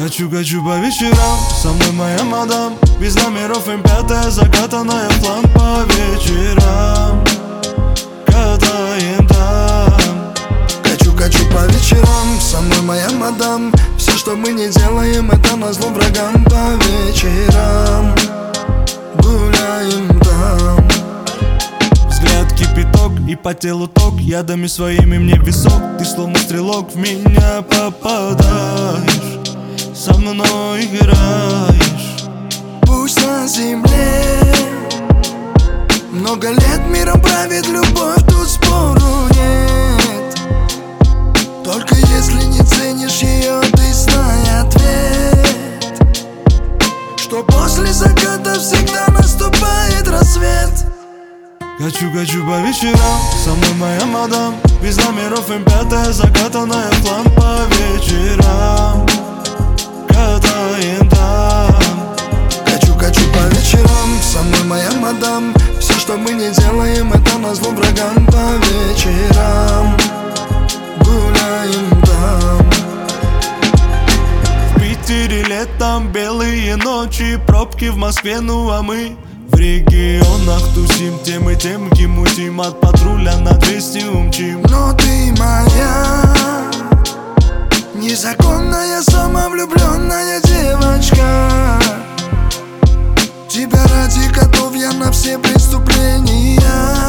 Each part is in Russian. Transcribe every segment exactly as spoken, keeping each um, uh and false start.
Качу, качу по вечерам, со мной моя мадам. Без номеров эм пять, закатанная в план по вечерам. Катаем там. Качу, качу по вечерам, со мной моя мадам. Все, что мы не делаем, это назло врагам. По вечерам гуляем там. Взгляд кипяток и по телу ток, ядами своими мне в висок. Ты словно стрелок в меня попадаешь, со мной играешь. Пусть на земле много лет миром правит любовь, тут спору нет. Только если не ценишь ее, ты знай ответ, что после заката всегда наступает рассвет. Качу, качу по вечерам, со мной моя мадам. Без номеров эм пять, закатанная в план по вечерам. Катаем там. Качу, качу по вечерам, со мной моя мадам. Все, что мы не делаем, это назло врагам. По вечерам гуляем там. В Питере летом белые ночи, пробки в Москве, ну а мы в регионах тусим, тем и тем мутим, от патруля на двести умчим. Но ты моя незаконная, самовлюбленная девочка. Тебя ради готов я на все преступления.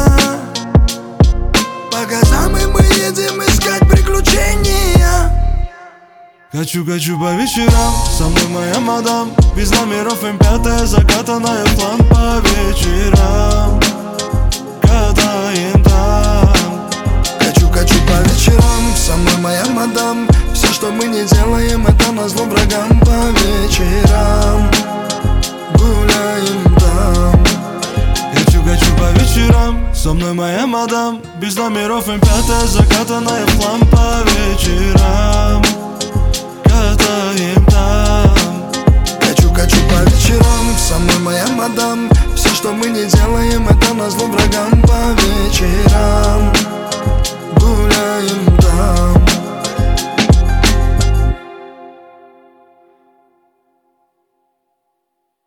По газам и мы едем искать приключения. Качу, качу по вечерам, со мной моя мадам. Без номеров эм пять, закатанная в план по вечерам. Катаем там. Качу, качу по вечерам, со мной моя мадам. Все, что мы не делаем, это назло врагам. По вечерам гуляем там. Качу, качу по вечерам, со мной моя мадам. Без номеров эм пять, закатанная в план по вечерам. Катаем там. Качу, качу по вечерам, со мной моя мадам. Все, что мы не делаем, это назло врагам. По вечерам гуляем